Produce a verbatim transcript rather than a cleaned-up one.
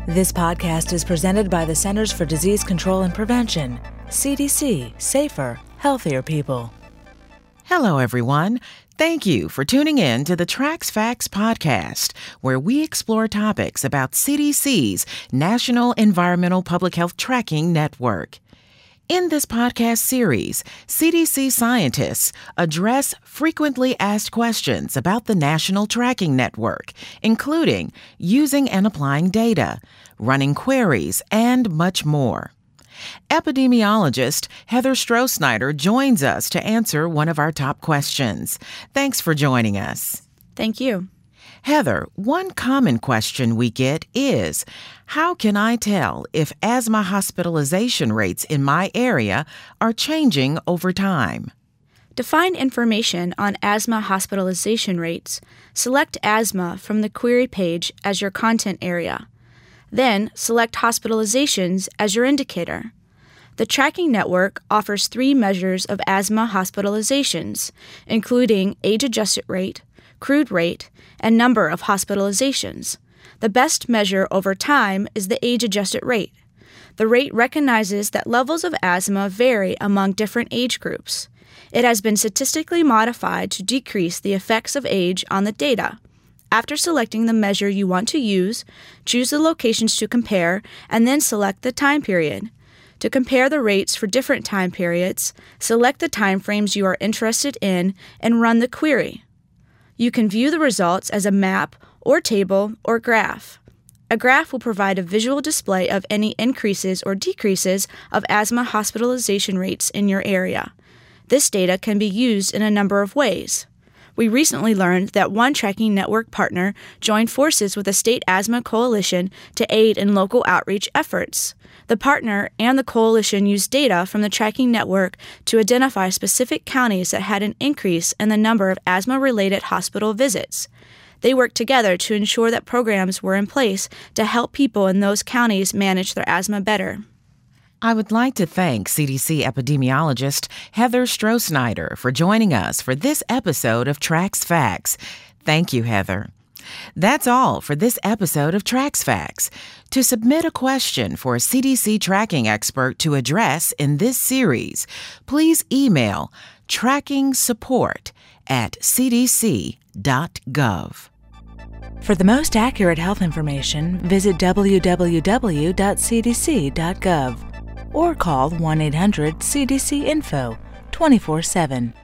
This podcast is presented by the Centers for Disease Control and Prevention. C D C, safer, healthier people. Hello, everyone. Thank you for tuning in to the Tracks Facts podcast, where we explore topics about C D C's National Environmental Public Health Tracking Network. In this podcast series, C D C scientists address frequently asked questions about the National Tracking Network, including using and applying data, running queries, and much more. Epidemiologist Heather Strohsnyder joins us to answer one of our top questions. Thanks for joining us. Thank you. Heather, one common question we get is, how can I tell if asthma hospitalization rates in my area are changing over time? To find information on asthma hospitalization rates, select asthma from the query page as your content area. Then select hospitalizations as your indicator. The tracking network offers three measures of asthma hospitalizations, including age-adjusted rate, crude rate, and number of hospitalizations. The best measure over time is the age-adjusted rate. The rate recognizes that levels of asthma vary among different age groups. It has been statistically modified to decrease the effects of age on the data. After selecting the measure you want to use, choose the locations to compare, and then select the time period. To compare the rates for different time periods, select the time frames you are interested in and run the query. You can view the results as a map or table or graph. A graph will provide a visual display of any increases or decreases of asthma hospitalization rates in your area. This data can be used in a number of ways. We recently learned that one tracking network partner joined forces with a state asthma coalition to aid in local outreach efforts. The partner and the coalition used data from the tracking network to identify specific counties that had an increase in the number of asthma-related hospital visits. They worked together to ensure that programs were in place to help people in those counties manage their asthma better. I would like to thank C D C epidemiologist Heather Strohsnyder for joining us for this episode of Tracks Facts. Thank you, Heather. That's all for this episode of Tracks Facts. To submit a question for a C D C tracking expert to address in this series, please email trackingsupport at c d c dot gov. For the most accurate health information, visit w w w dot c d c dot gov or call one eight hundred C D C info twenty-four seven.